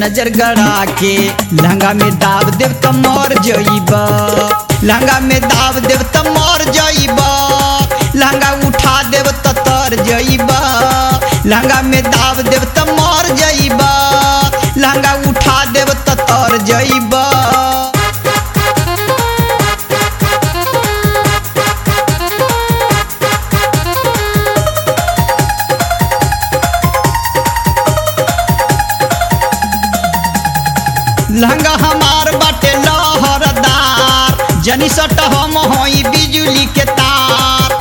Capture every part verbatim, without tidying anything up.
नजर गड़ा के लहंगा में दाब देव त मर जइबा। लहंगा में दाब देव त मर जइबा। लहंगा उठा देव त तर जइबा। लहंगा में दाब देव त मर जइबा। लहंगा उठा देव त तर जइबा। लहंगा हमार बाटे लहरदार, जनी सट हम होई बिजुली के तार।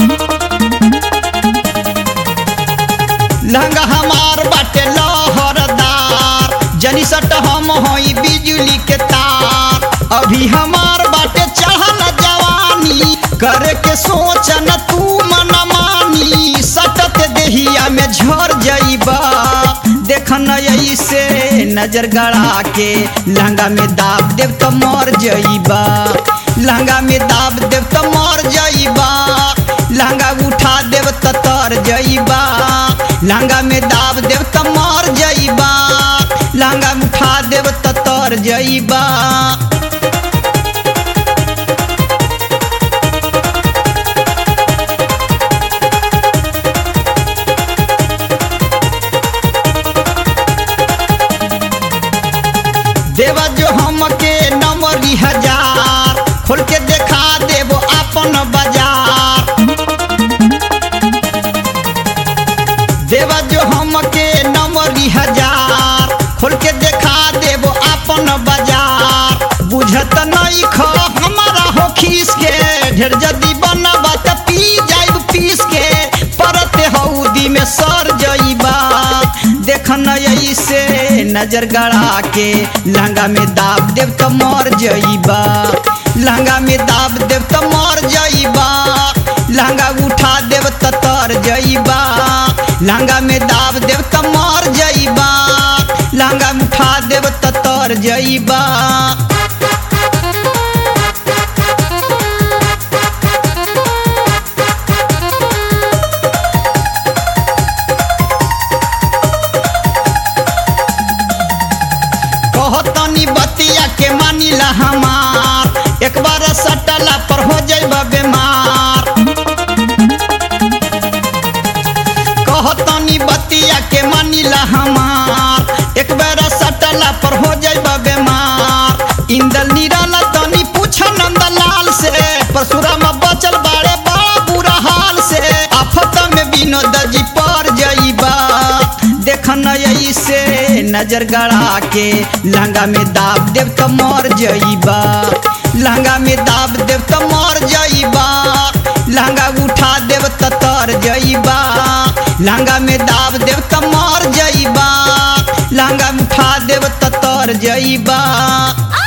लहंगा हमार बाटे लहरदार, जनी सट हम होई बिजुली के तार। अभी हमार बाटे चढ़ल जवानी, करे के सोच न तू मन मानी। सटत देहिया में झर जइबा। देखन ऐसे नजर गड़ा के लहंगा में दाब देव त मर जइबा। लहंगा में दाब देव त मर जइबा। लहंगा उठा देव त तर जइबा। लहंगा में दाब देव त मर जइबा। लहंगा उठा देव त तर जइबा। देवा जो हमके नमरी हजार, खोल के देखा देवो अपन बाजार। देवा जो हमके नमरी हजार, खोल के देखा देवो अपन बाजार। बुझत नहीं ख हमारा हो खीस के, ढेर जदी बनबा त पी जाइब पीस के। परते हौदी में सर जइबा। देखन ऐसे नजर गड़ा के लहंगा में दाब देव त मर जइबा। लहंगा में दाब देव त मर जइबा। लहंगा उठा देव त तर जइबा। लहंगा में दाब देव त मर जइबा। लहंगा उठा देव त तर जइबा। कहतनी बतिया के मानिला हमार, एक बार सटला पर हो जाइबा बीमार। कहतनी बतिया के मानिला हमार, एक बार सटला पर हो जाइबा बीमार। इंदल निराला तनी पूछ नंदलाल से, परशुराम बचल बाड़े बड़ा बुरा हाल से। आफत में विनोद जी पर जइबा। देखन ऐसे नजर गड़ा के लहंगा में दाब देव त मर जइबा। लहंगा में दाब देव त मर जइबा। लहंगा उठा देव त तर जइबा। लहंगा में दाब देव त मर जइबा। लहंगा उठा देव त तर जइबा।